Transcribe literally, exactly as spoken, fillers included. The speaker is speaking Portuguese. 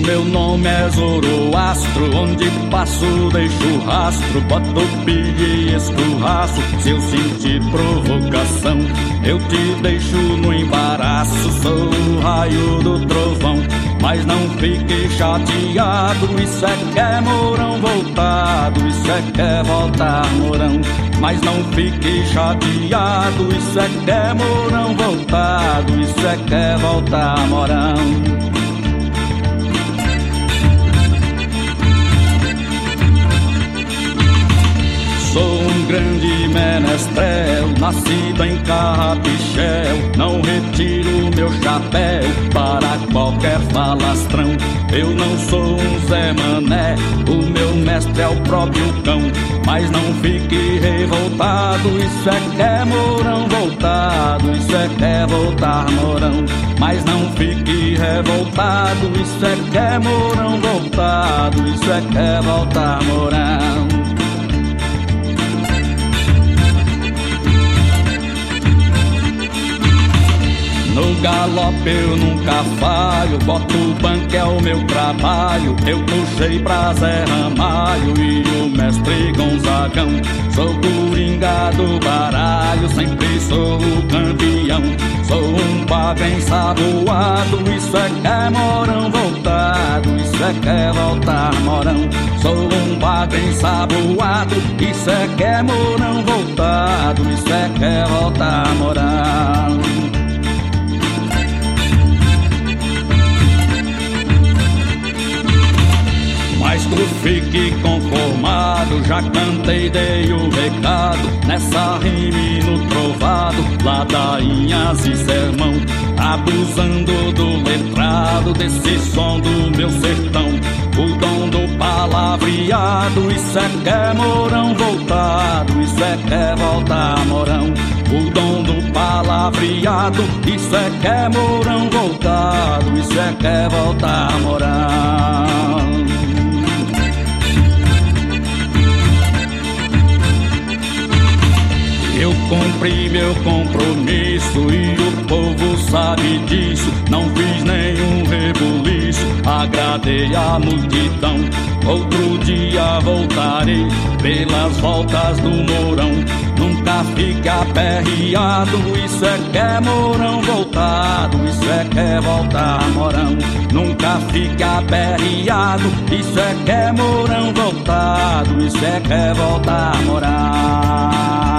meu nome é Zoroastro, onde passo deixo rastro, boto pilha e escorraço. Se eu sentir provocação, eu te deixo no embaraço. Sou o raio do trovão, mas não fique chateado. Isso é que é Mourão voltado, isso é que é voltar Mourão. Mas não fique chateado, isso é que é Mourão voltado, isso é que é voltar Mourão. Sou um grande menestrel, nascido em Carrapichel. Não retiro meu chapéu para qualquer falastrão. Eu não sou um Zé Mané, o meu mestre é o próprio cão. Mas não fique revoltado, isso é que é Mourão voltado, isso é que é voltar Mourão. Mas não fique revoltado, isso é que é Mourão voltado, isso é que é voltar Mourão. No galope eu nunca falho, boto o banco é o meu trabalho. Eu puxei pra Zé Ramalho e o mestre Gonzagão. Sou coringa do baralho, sempre sou o campeão. Sou um pago ensaboado, isso é que é Mourão voltado, isso é que é voltar Mourão. Sou um pago ensaboado, isso é que é Mourão voltado, isso é que é voltar Mourão. Mas tu fique conformado, já cantei, dei o recado. Nessa rime no trovado, ladainhas e sermão. Abusando do letrado, desse som do meu sertão. O dom do palavreado, isso é que é Mourão voltado, isso é que é voltar Mourão. O dom do palavreado, isso é que é Mourão voltado, isso é que é voltar Mourão. Eu cumpri meu compromisso e o povo sabe disso. Não fiz nenhum rebuliço, agradei a multidão. Outro dia voltarei pelas voltas do Mourão. Nunca fique aperreado, isso é que é Mourão voltado, isso é que é voltar Mourão. Nunca fique aperreado, isso é que é Mourão voltado, isso é que é voltar Mourão.